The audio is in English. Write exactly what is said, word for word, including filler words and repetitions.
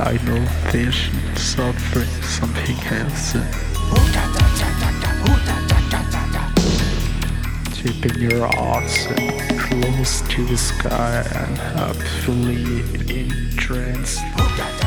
I know vision, suffering, something else. Keeping your eyes close to the sky and happily in trance.